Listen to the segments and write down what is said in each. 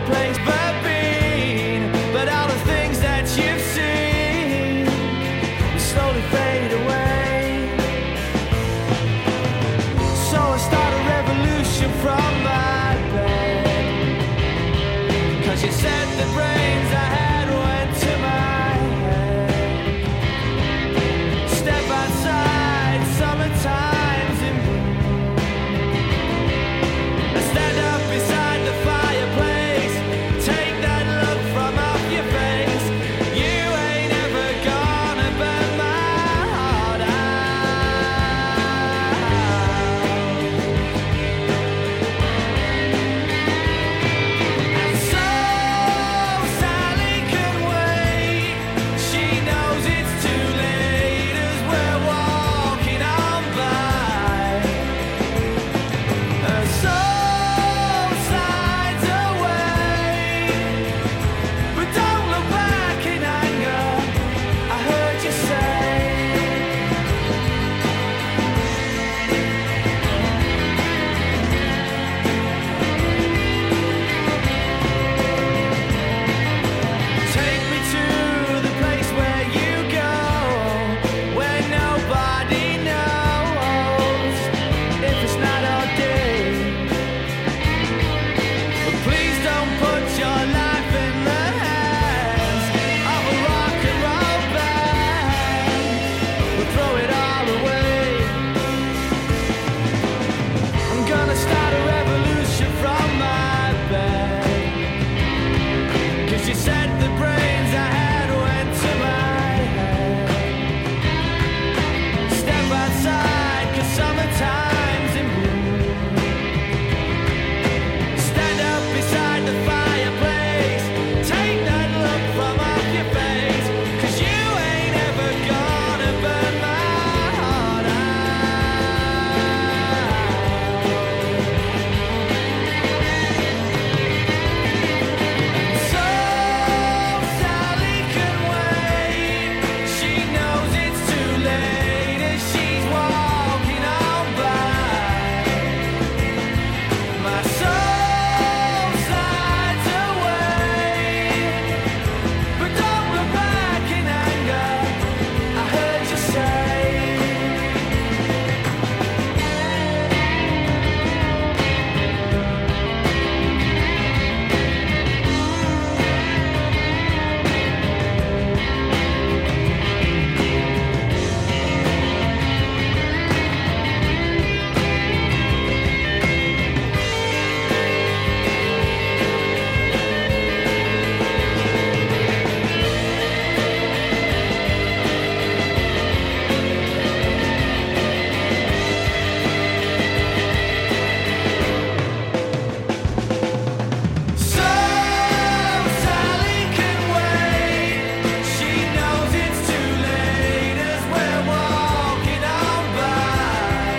place but been, but all the things that you've seen will slowly fade away. So I start a revolution from my bed, 'cause you said the brains I had went to my head. Step outside, summertime's in bloom. I stand up beside the fireplace, take that look from off your face. You ain't ever gonna burn my heart out. And so Sally can wait. She knows it's too late as we're walking on by. Her soul slides away, but don't look back in anger. I heard you say. Take me to the place where you go, where nobody knows if it's not ordained. But please don't put your life in the hands of a rock and roll band. We'll throw it all away. I'm gonna start a revolution from my bed, 'cause you said the brains I had went to my head. Step outside, 'cause summertime's in bloom. Stand up beside the fireplace, take that look from off your face, 'cause you ain't ever gonna burn my heart out. So Sally can wait. She knows it's too late as she's walking on by. My soul slides away, but don't look back in anger. I heard you say. So Sally can wait. She knows it's too late as we're walking on by.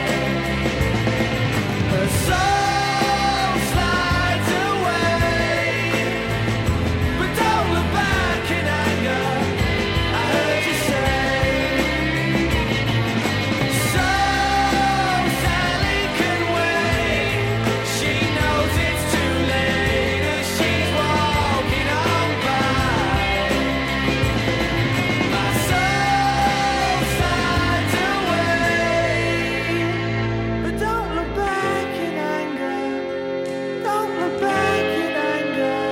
Her soul slides away, but don't look back in anger. I heard you say. So Sally can wait. She knows it's too late as she's walking on by. My soul slides away, but don't look back in anger. Don't look back in anger.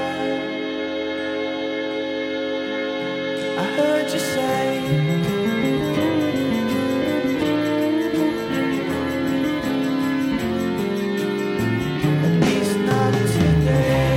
I heard you say. At least not today.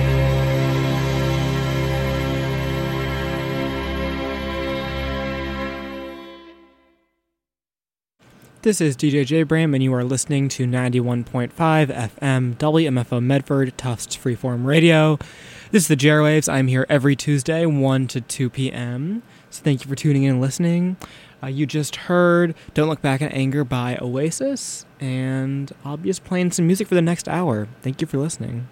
This is DJ J Bram, and you are listening to 91.5 FM WMFO Medford, Tufts Freeform Radio. This is the J-Waves. I'm here every Tuesday, 1 to 2 p.m. So thank you for tuning in and listening. You just heard Don't Look Back in Anger by Oasis, and I'll be just playing some music for the next hour. Thank you for listening.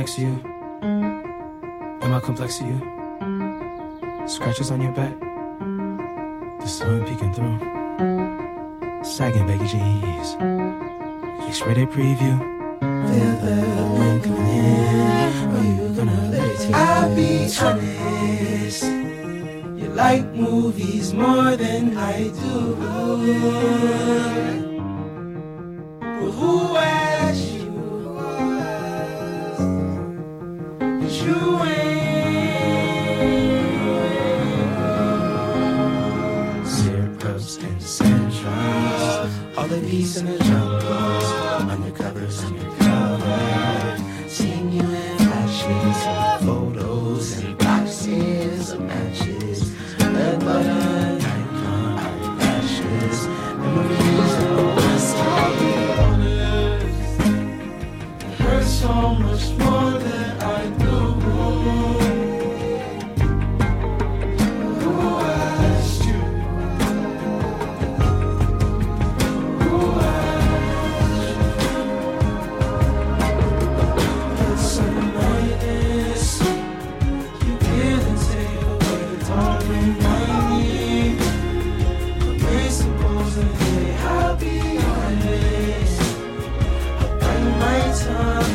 next to you? Am I complex to you? Scratches on your back, the sun peeking through, sagging baggy jeans, X-rated preview. Feel the wind coming in, are you gonna let it take? I'll be honest, you like movies more than I do. But who asked you? But you ain't. Syrups and centrals, all the beats in the jungles, undercovers, seeing you in flashes, photos and boxes of matches, red button, icon, eyelashes, memories of what's honest. It hurts so much more than I do. Who asked you? Who asked you? It's so nice. You give and take away, don't remind me. We're supposed to be happy honest. I bite my tongue.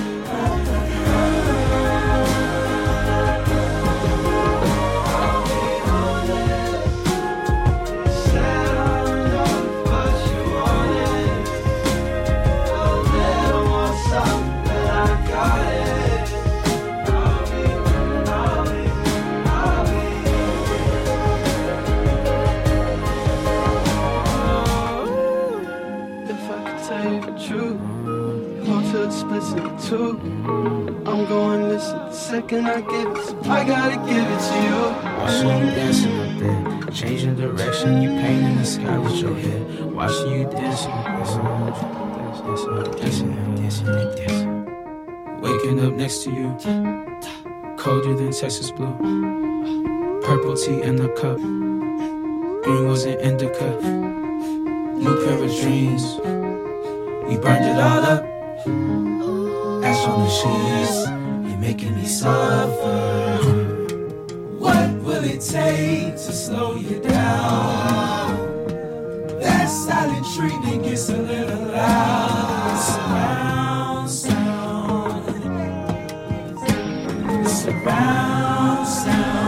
I'm going listen the second I give it to, I gotta give it to you. Watching you dancing up there, changing direction, you painting the sky with your head. Watching you dancing, dancing. Waking up next to you, colder than Texas blue. Purple tea in the cup, green was an indica. New pair of dreams, we burned it all up. Ash on the sheets, you're making me suffer. What will it take to slow you down? That silent treatment gets a little loud. Surround sound, surround sound.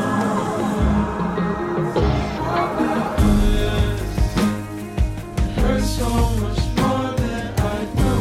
It hurts so much more than I know.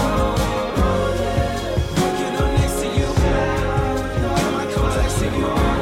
You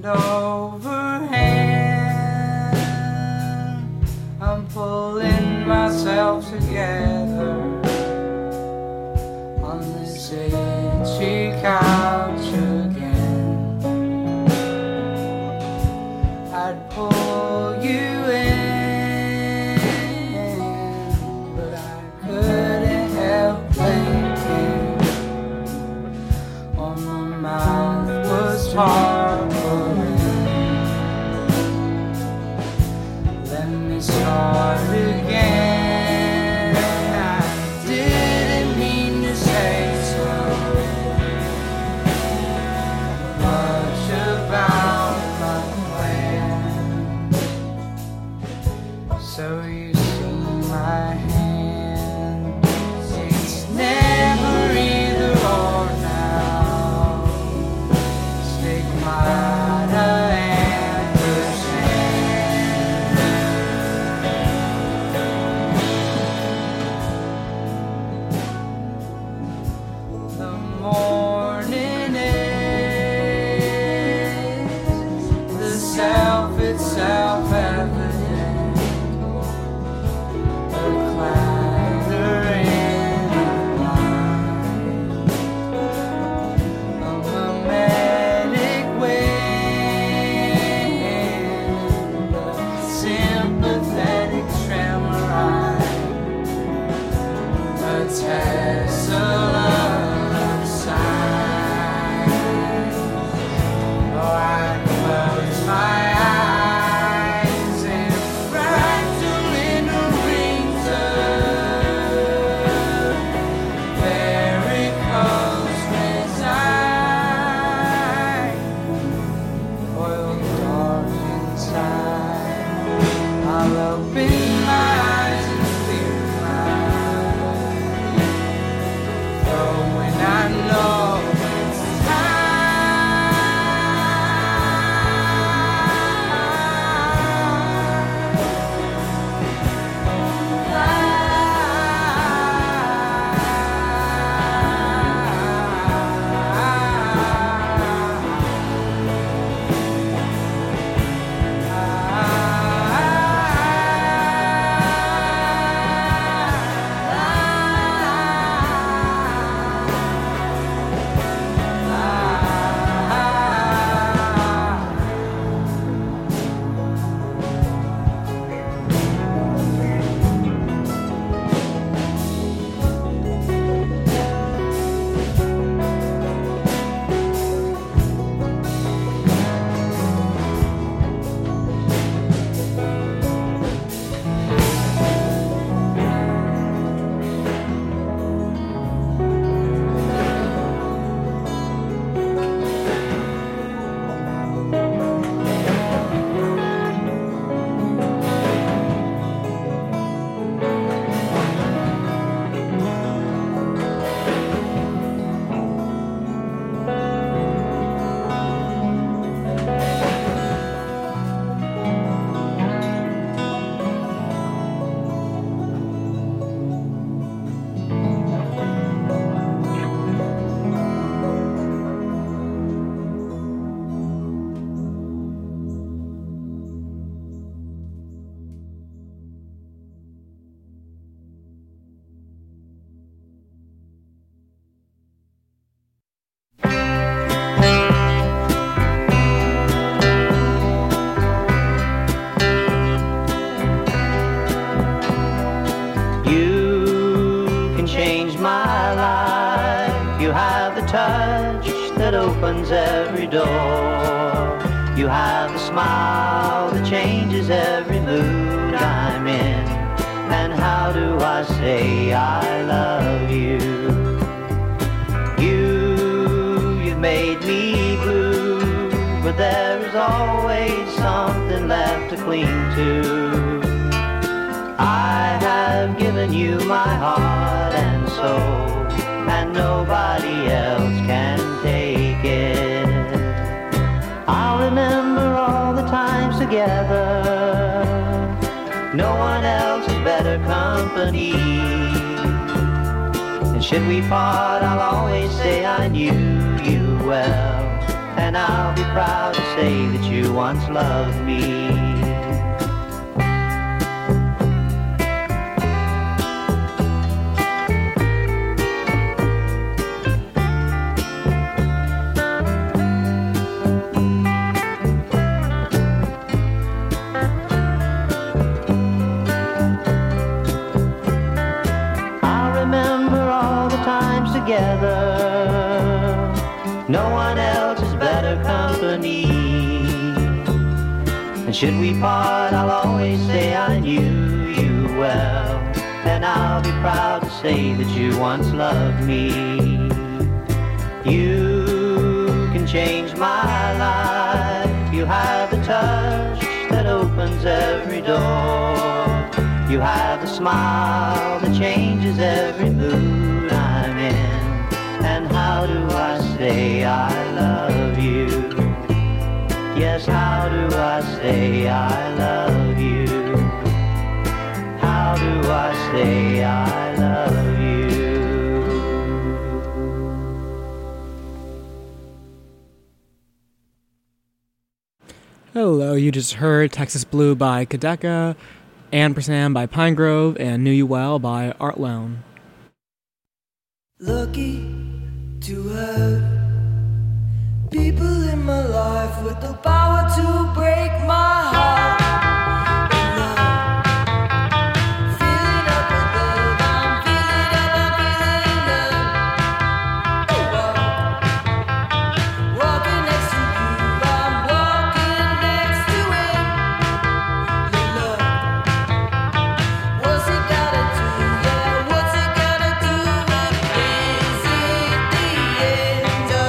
hand over hand, I'm pulling myself together on this itchy couch again. I'd pull you in, but I couldn't help thinking, oh, my mouth was harboring. Let me start again. I didn't mean to say so much about my plan. So you see my hand, it's never either or now. Stigmata and percent. The morning is the self itself evident. A clatter in the mind, a mimetic wind, a sympathetic tremor, a Tesla of signs. Oh, I close my eyes and fractal inner rings of varicose reside. Oil dark inside, I'll open my eyes and clear my eyes. Oh, when I know it's touch that opens every door. You have the smile that changes every mood I'm in. And how do I say I love you? You've made me blue, but there is always something left to cling to. I have given you my heart and soul, and nobody else can take it. I'll remember all the times together. No one else is better company. And should we part, I'll always say I knew you well, and and I'll be proud to say that you once loved me. No one else is better company. And should we part, I'll always say I knew you well. And I'll be proud to say that you once loved me. You can change my life. You have the touch that opens every door. You have the smile that changes every mood I'm in. And how do I say I love you? Yes, how do I say I love you? How do I say I love you? Hello, you just heard Texas Blue by Kadeka, Ampersand by Pinegrove, and Knew You Well by Art Lone. Lucky to have people in my life with the power to break my heart. Feeling up above, I'm feeling up, walking next to you, I'm walking next to him. Your love, what's it gotta do? Yeah, what's it gotta do with is it the end of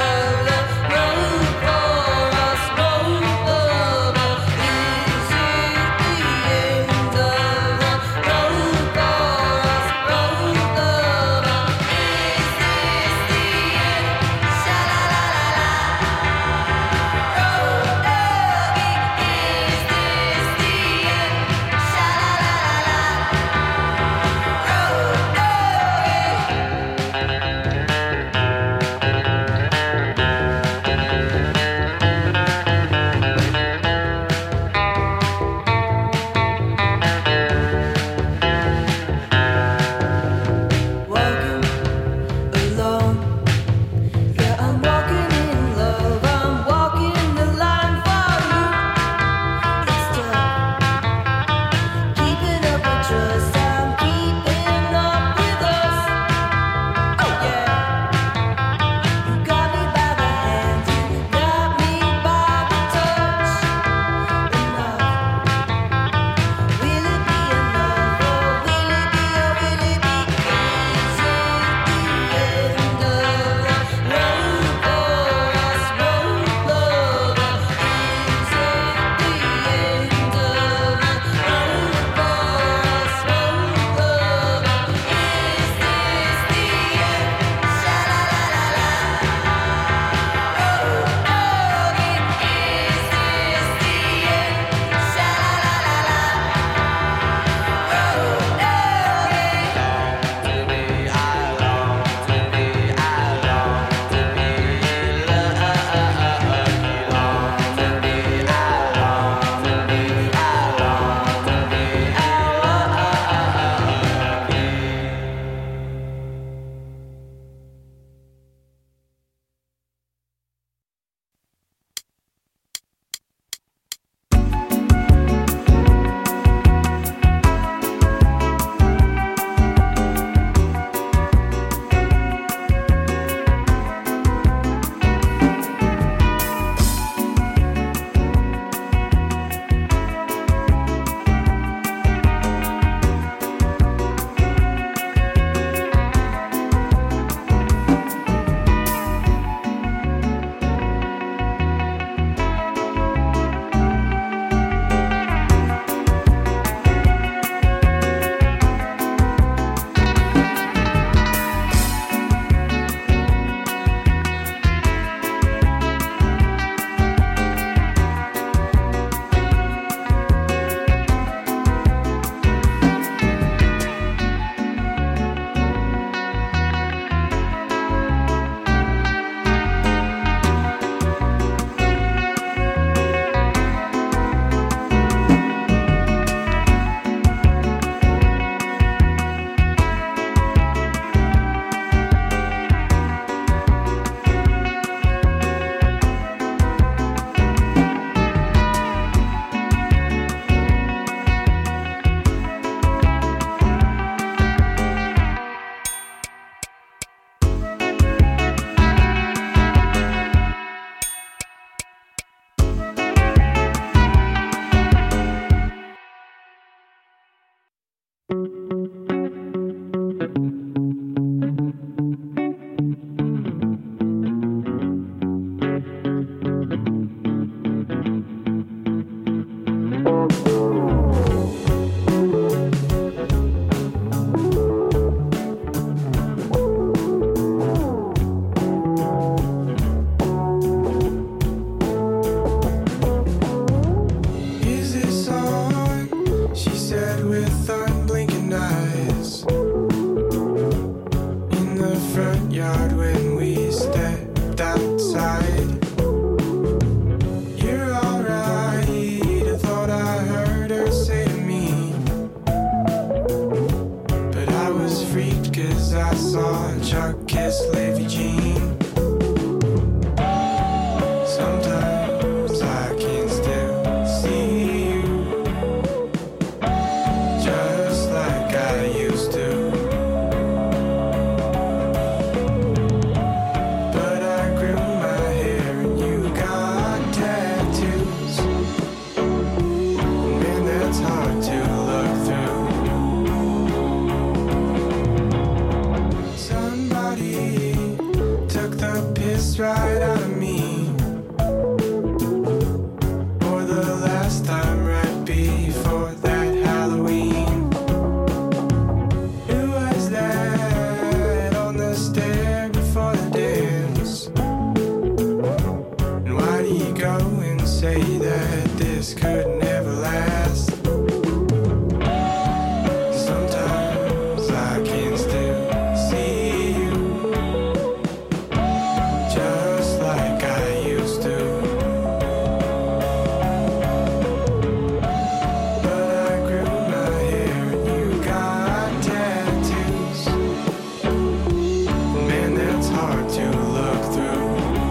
outside. You're alright, I thought I heard her say to me. But I was freaked cause I saw Chuck kiss Lady Jean. Sometimes I can still see you, just like I used to. But I grew my hair and you got tattoos. Man, that's hard to look through. Somebody took the piss right out of me. For the last time right before that Halloween. Who was that on the stair before the dance? And why do you go and say that this could never last? Sometimes I can still see you, just like I used to. But I grew my hair and you got tattoos. Man, that's hard to look through.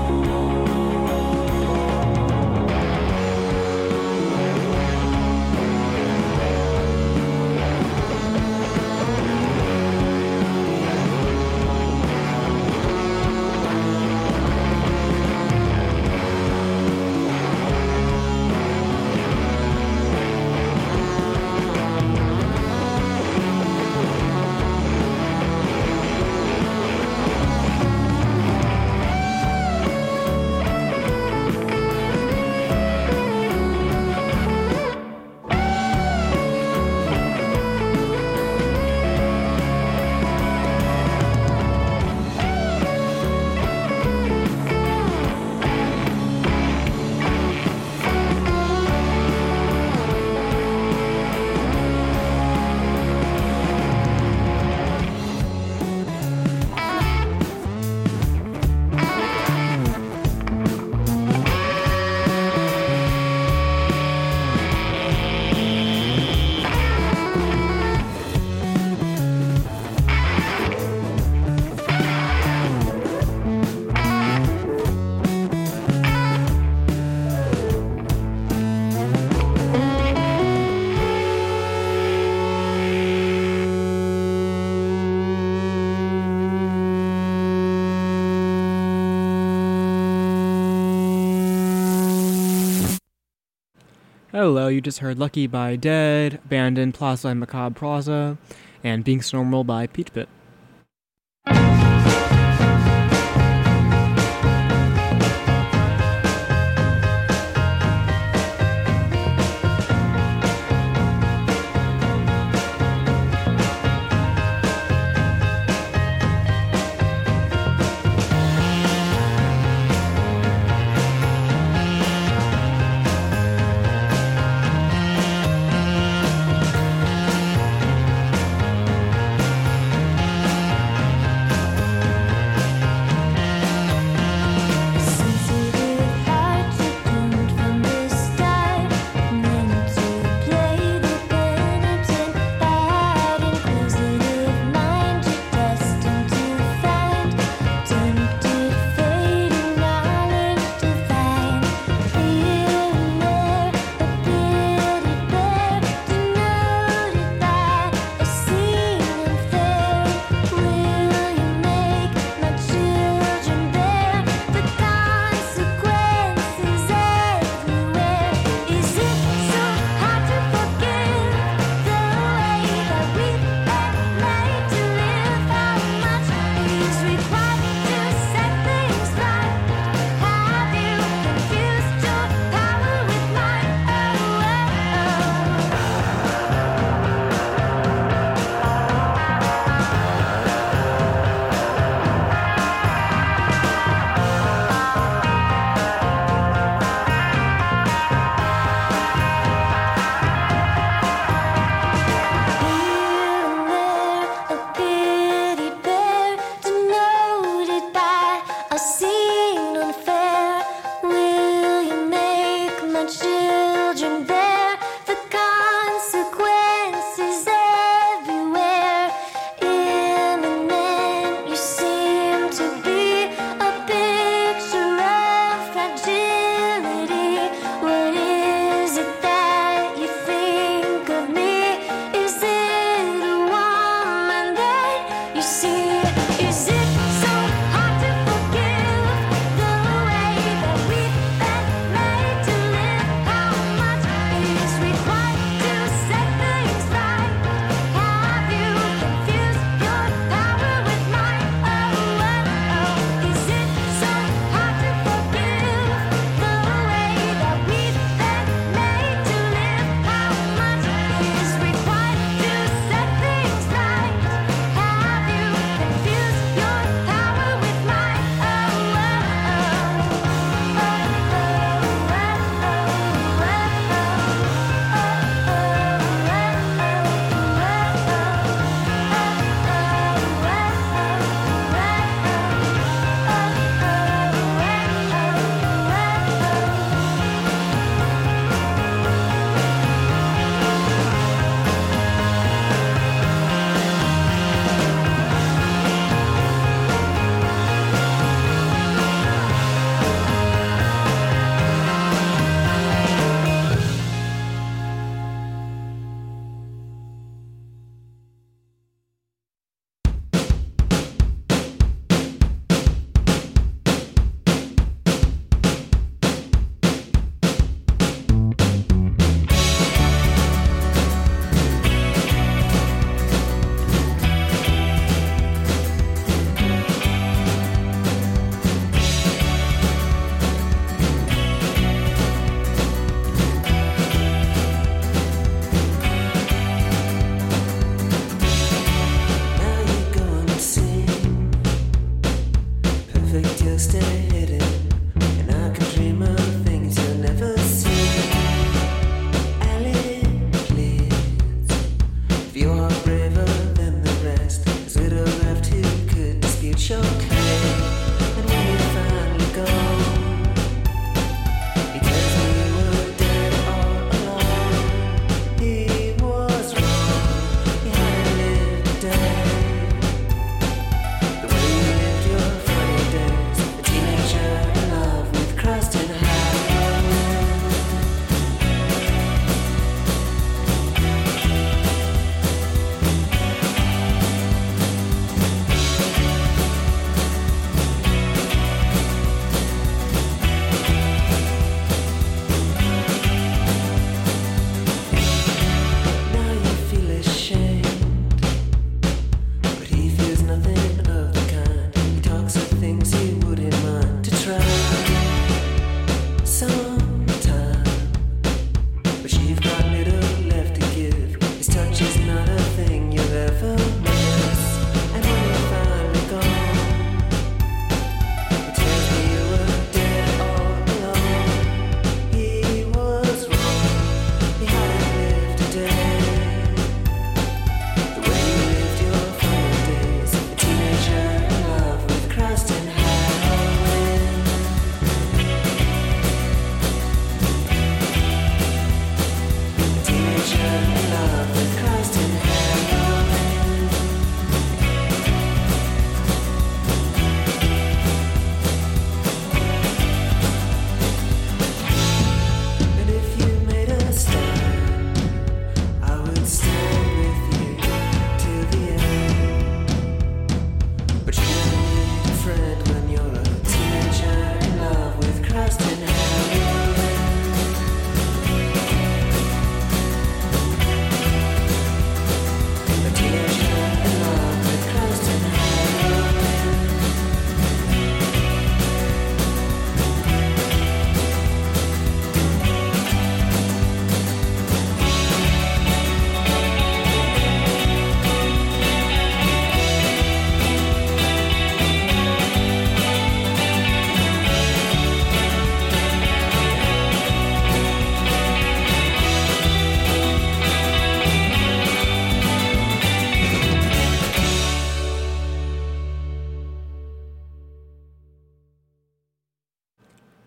Hello, you just heard Lucky by Dead, Abandoned, Plaza and Macabre Plaza, and Being Normal by Peach Pit.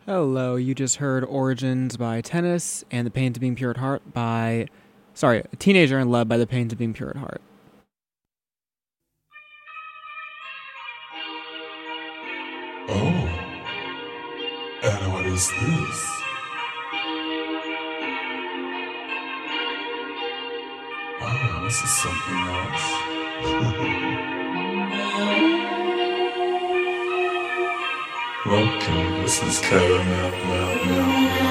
Hello, you just heard Origins by Tennis and The Pains of Being Pure at Heart by... Sorry, Teenager in Love by The Pains of Being Pure at Heart. Oh. And what is this? Oh, this is something else. Welcome, this is Caramel.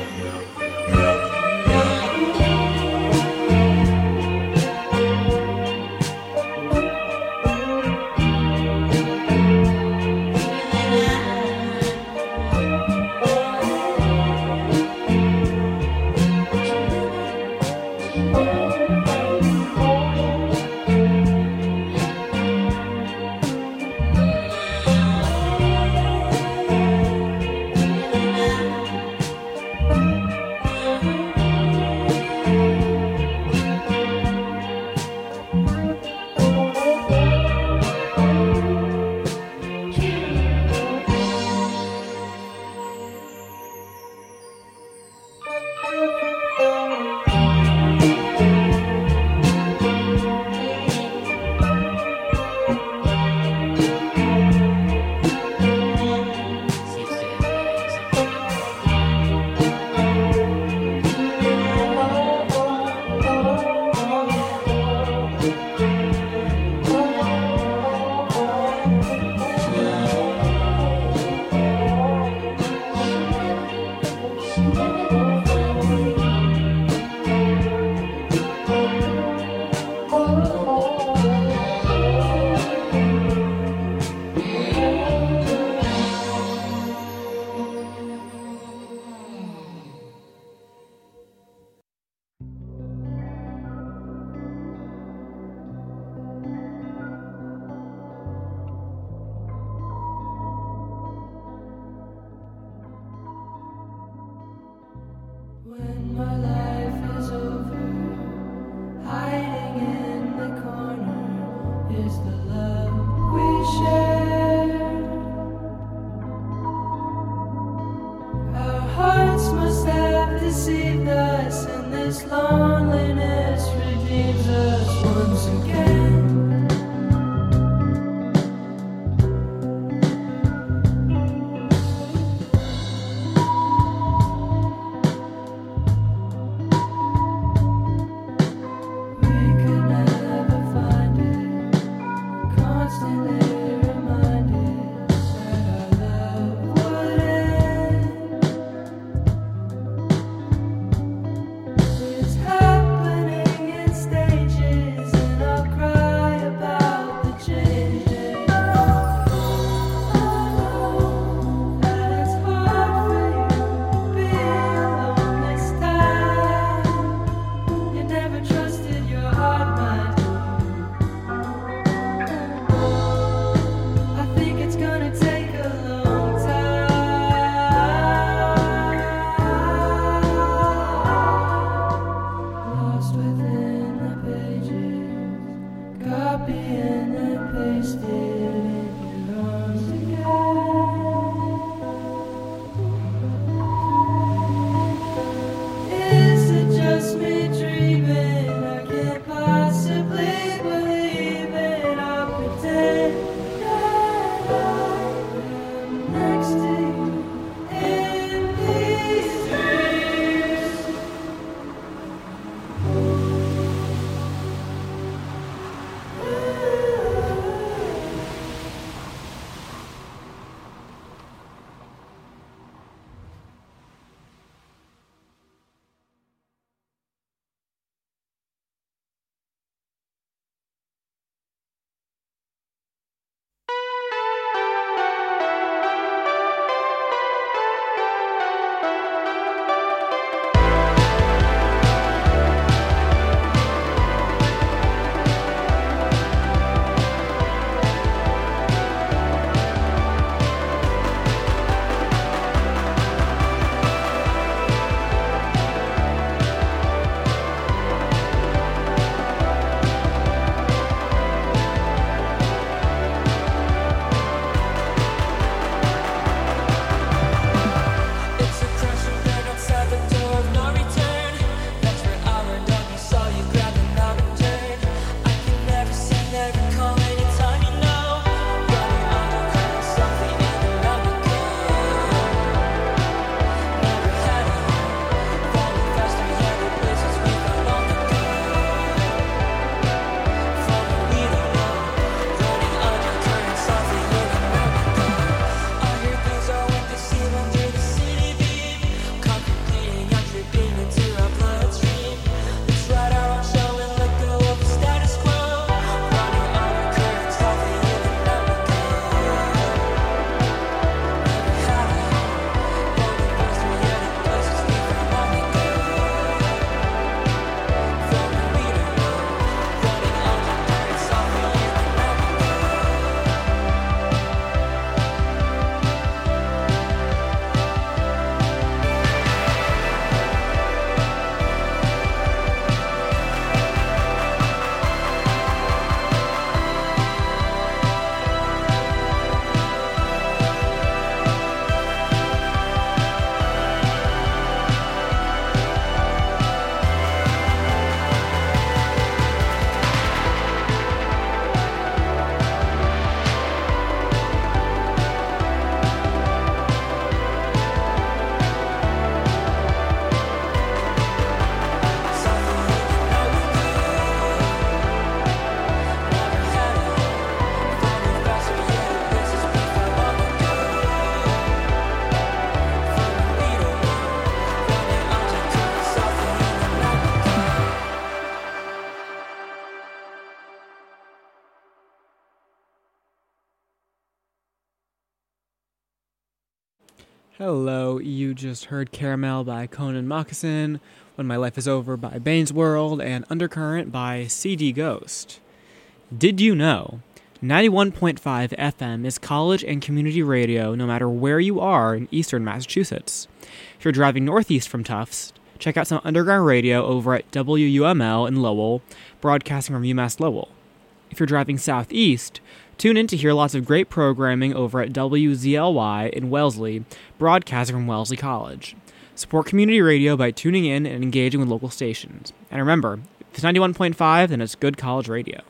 When my life is over, hiding in the corner is the love we shared. Our hearts must have deceived us, and this loneliness redeems us once again. Happening in stages. Hello, you just heard Caramel by Conan Moccasin, When My Life Is Over by Bane's World, and Undercurrent by CD Ghost. Did you know 91.5 FM is college and community radio no matter where you are in eastern Massachusetts? If you're driving northeast from Tufts, check out some underground radio over at WUML in Lowell, broadcasting from UMass Lowell. If you're driving southeast, tune in to hear lots of great programming over at WZLY in Wellesley, broadcasting from Wellesley College. Support community radio by tuning in and engaging with local stations. And remember, if it's 91.5, then it's good college radio.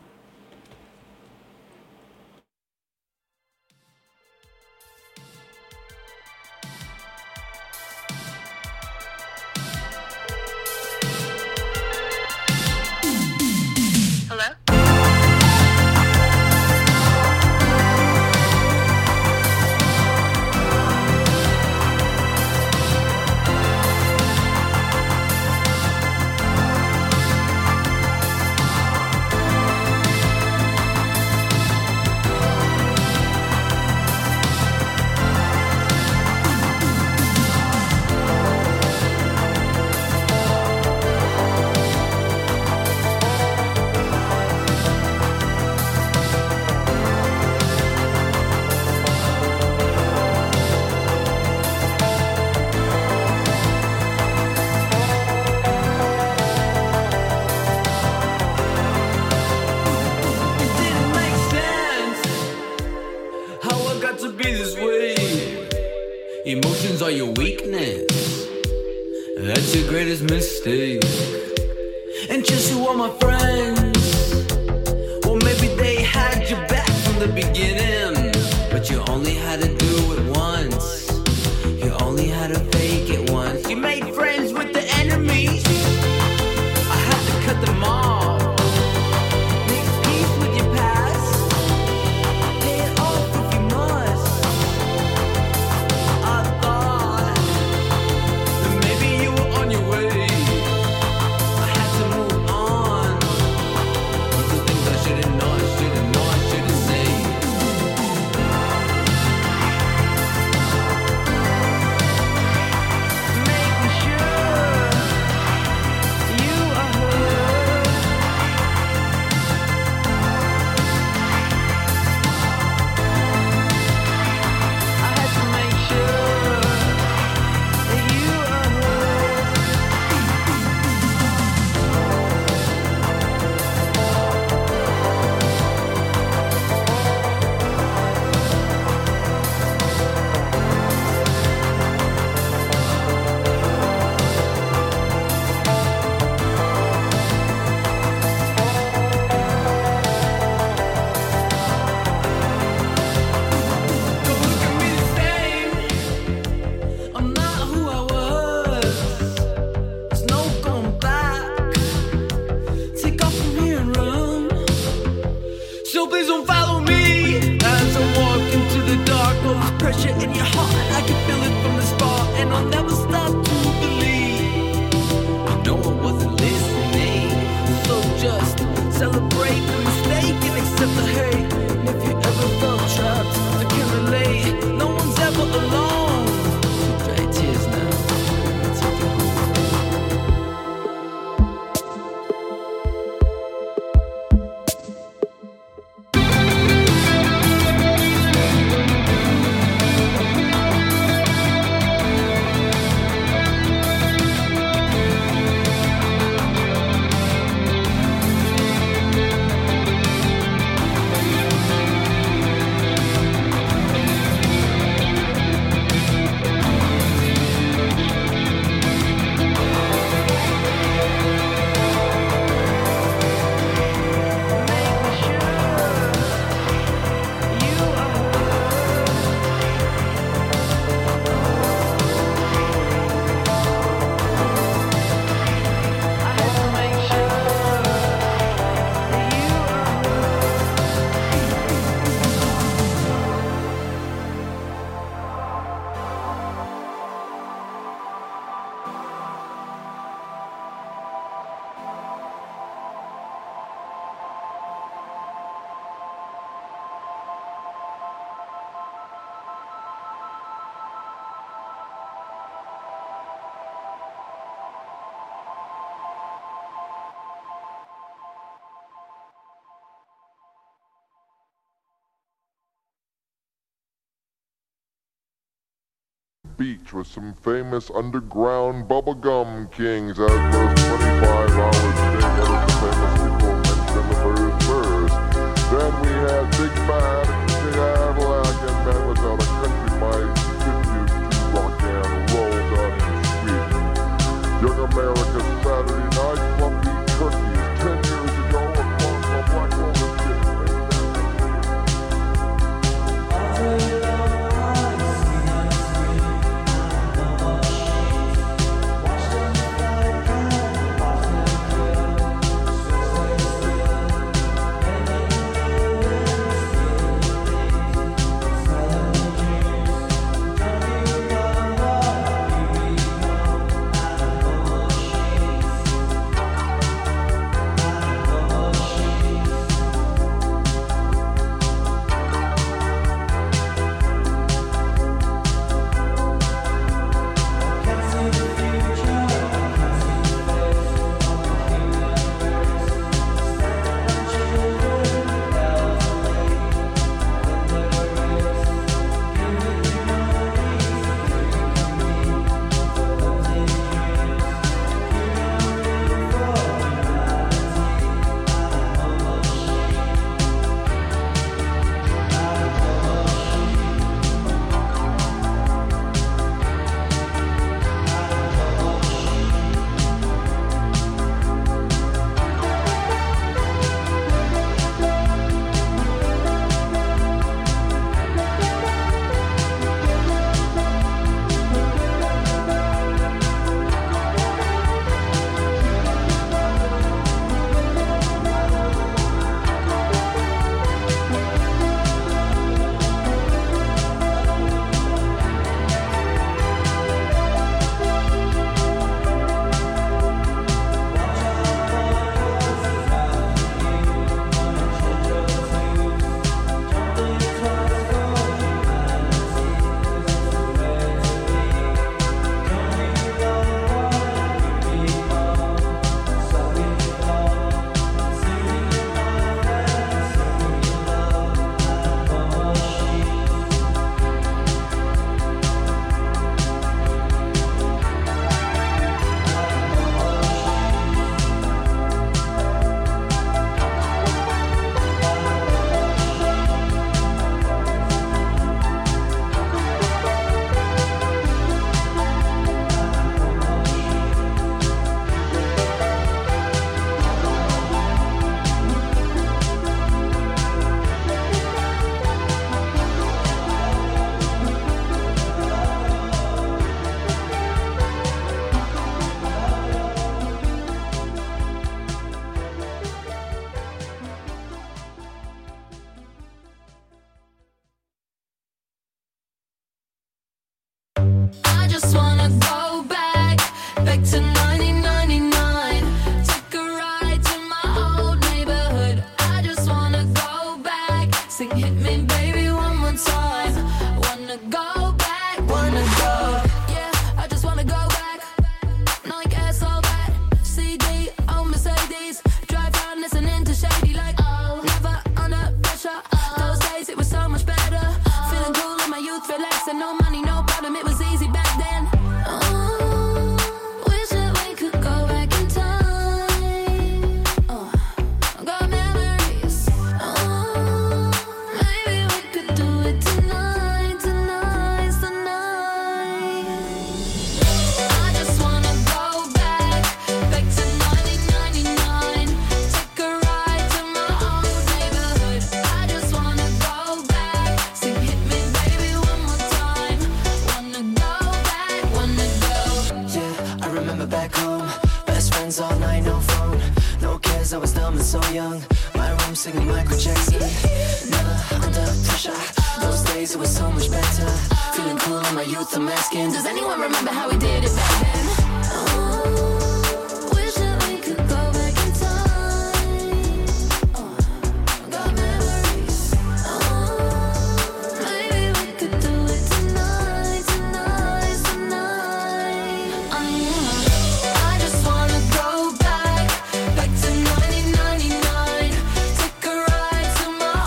Emotions are your weakness. That's your greatest mistake. And just who are my friends? Well, maybe they had your back from the beginning, but you only had to do it once. You only had to fake it once. You made friends with the enemies. I had to cut them off. Make peace with your past. Pay it off if you must. I thought that maybe you were on your way. I had to move on. But the things I should've known, I should've said. Making sure you are heard. I had to make sure that you are heard. Don't look at me the same. I'm not who I was. There's no going back. Take off from here and run. So please don't follow me as I walk into the dark. All this pressure in your heart, I can feel it from the start, and I'll never stop to believe. I know I wasn't listening, so just celebrate the mistake and accept the hate. And if you ever felt trapped, I can relate. No one's ever alone. So dry your tears now. I'll take you home. beach with some famous underground bubblegum kings, as was 25 hours a day. One of the famous people mentioned the Birds. Then we had Big Bad, Cadillac, and Man Without a Country, my tribute to rock and roll done in Sweden. Young America's Saturday Night, Fluffy Turkeys, 10 years ago, across the Black Walnut Pit.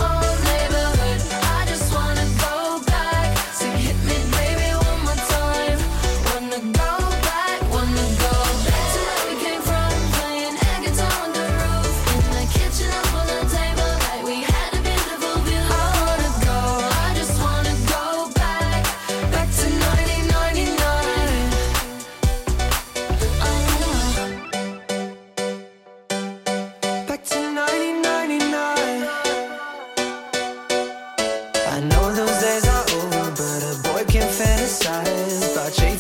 Time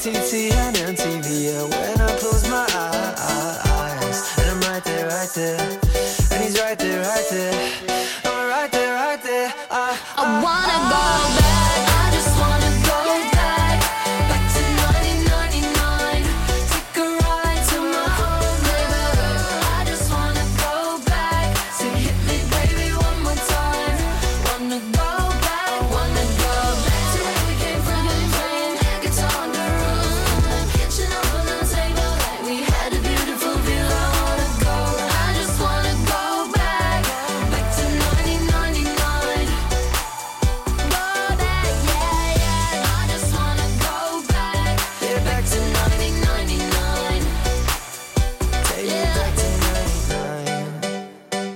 TT and MTV. And when I close my eyes, and I'm right there, and he's right there, I'm right there. I wanna go back. I just wanna go back to 1999. Take a ride to my home neighborhood. I just wanna go back. So hit me, baby, one more time. Wanna go back to where we came from. Playing guitar on the roof, kitchen up on the table like we had a beautiful view. I wanna go. I just wanna go back to 1999. Go back, yeah. I just wanna go back to 1999. Take me back to 99.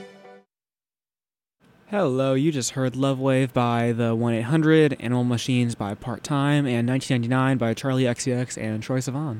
Hello, you just heard Love Wave by the 1-800, Animal Machines by Part Time, and 1999 by Charlie XCX and Troye Sivan.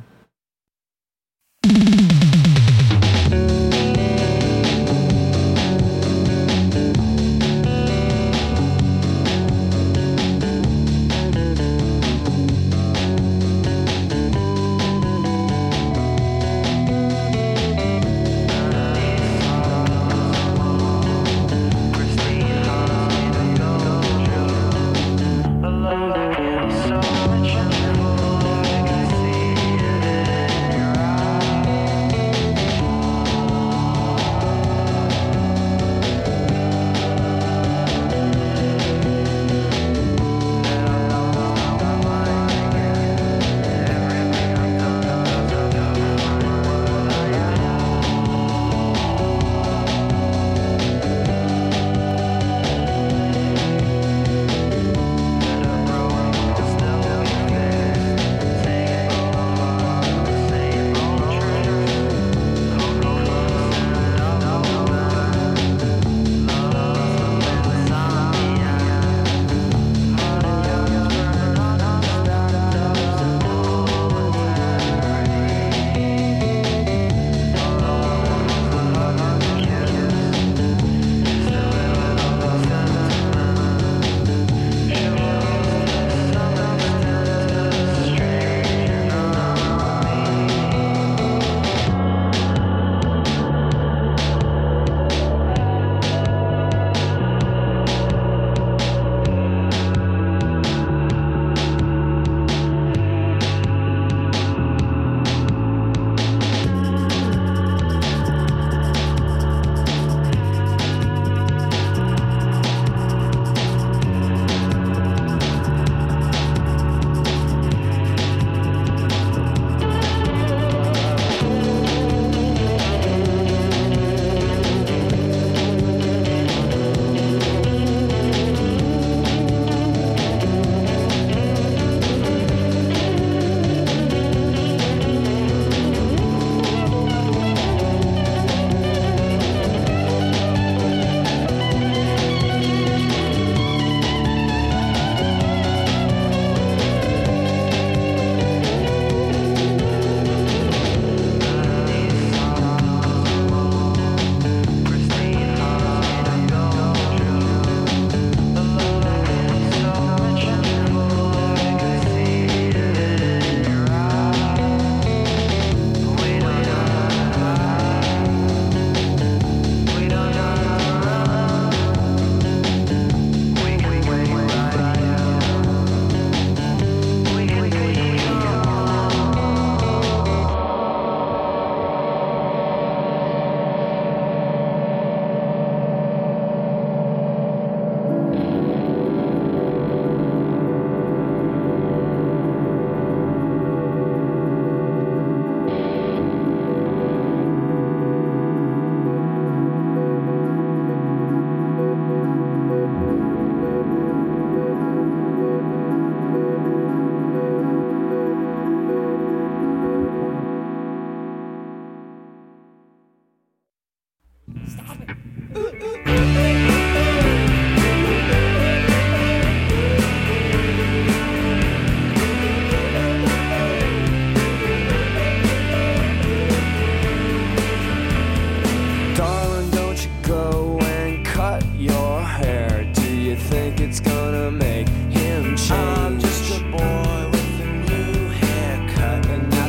So much before I can see it.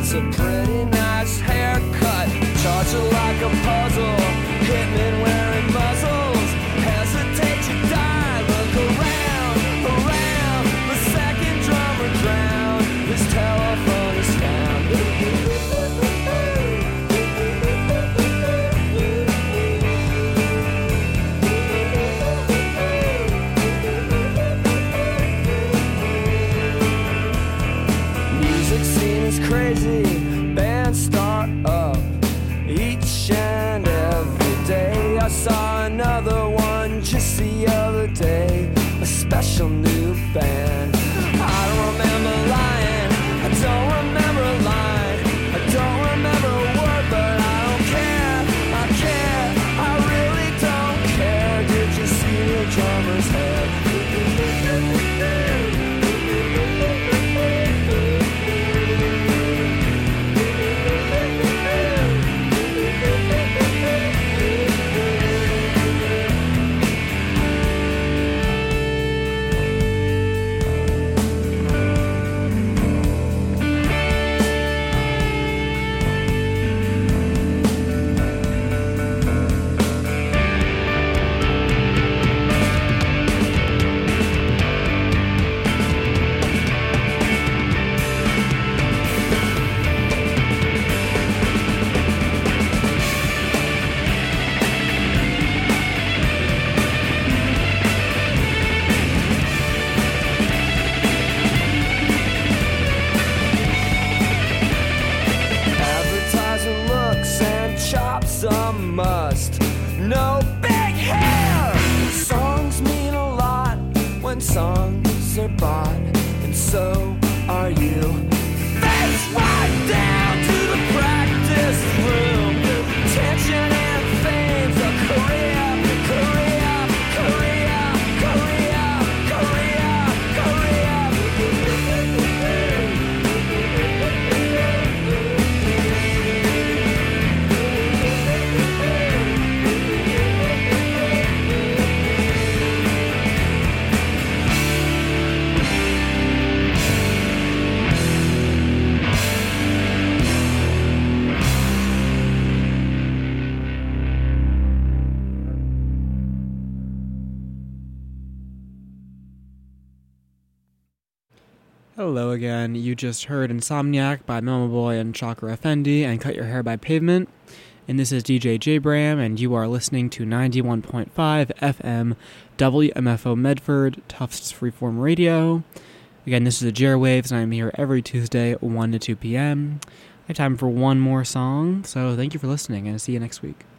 It's a pretty nice haircut. Charge it like a puzzle. Hitmen wearing muzzles. Hesitate to die. Look around, around. The second drummer drowned. His telephone is found. Music scene is crazy. Bands start up each and every day. I saw another one just the other day. A special new band. I don't remember lying. I don't remember a line. I don't remember a word, but I don't care. I care. I really don't care. Did you see the drummer's head? Must. No big hair. Songs mean a lot when songs are bought, and so are you. Face right down to the practice room. Tension and fame's a career, career, career, career, career, Hello again. You just heard Insomniac by Mama Boy and Chakra Effendi and Cut Your Hair by Pavement. And this is DJ J Bram, and you are listening to 91.5 FM WMFO Medford, Tufts Freeform Radio. Again, this is the J-Waves, and I'm here every Tuesday, 1 to 2 p.m. I have time for one more song, so thank you for listening, and I'll see you next week.